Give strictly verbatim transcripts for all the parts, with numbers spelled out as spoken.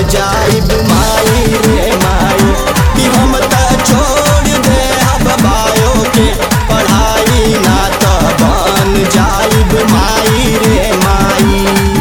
जाइब माई रे माई कि हम त छोड़ दे अब बायो के पढ़ाई ना त बन जाइब माई रे माई।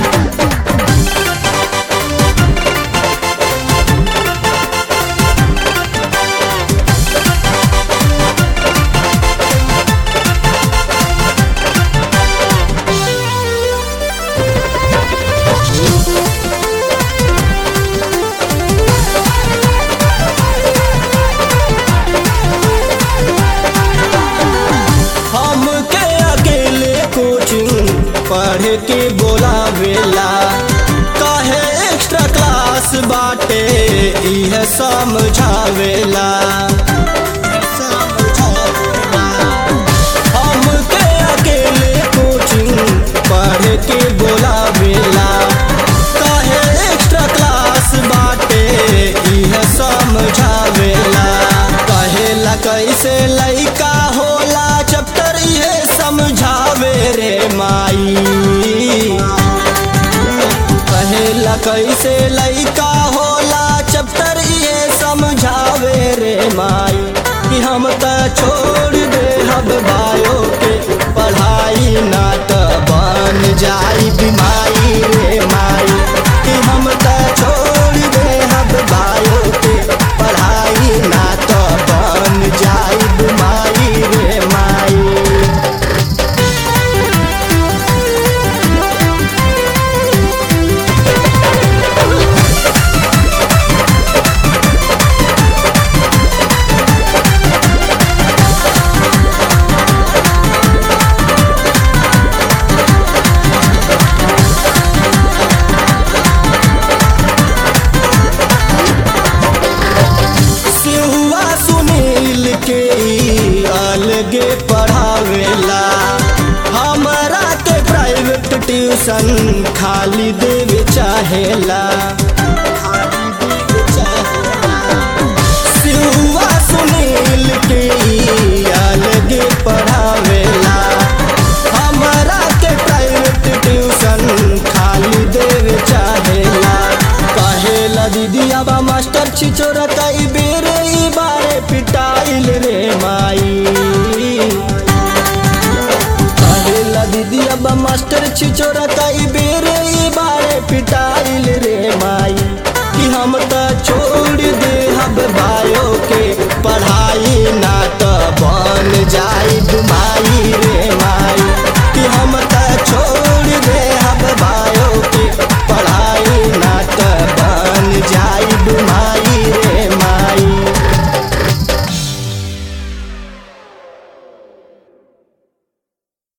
हमके अकेले कोचिंग पढ़ के बोलावेला काहे एक्स्ट्रा क्लास बाटे इह समझावेला। हमके अकेले कोचिंग पढ़ के बोलावेला काहे एक्स्ट्रा क्लास बाटे इह समझावेला। कहेला कैसे लइका होला चैप्टर ये समझावे रे माई। कहेला कैसे लइका होला चैप्टर ये समझावे रे माई कि हम त छोड़ दे अब बायो के पढ़ाई ना त बन जाई बीमारी रे माई कि हम त छोड़ दे अब बायो के पढ़ाई ना त बन जाई बीमारी रे माई। सिहुआ सुनील के ई अलगे पढ़ावेला हमरा के प्राइवेट ट्यूशन खाली देवे चाहेला। सिहुआ सुनील के ई अलगे पढ़ावेला हमरा के प्राइवेट ट्यूशन खाली देवे चाहेला। कहेला दीदी अब मास्टर छिचोरा कई बेर ई बारे पिटाइल रे माई। कहेला दीदी अब मास्टर छिचोरा कई बेर ई बारे पिटाइल रे माई कि हम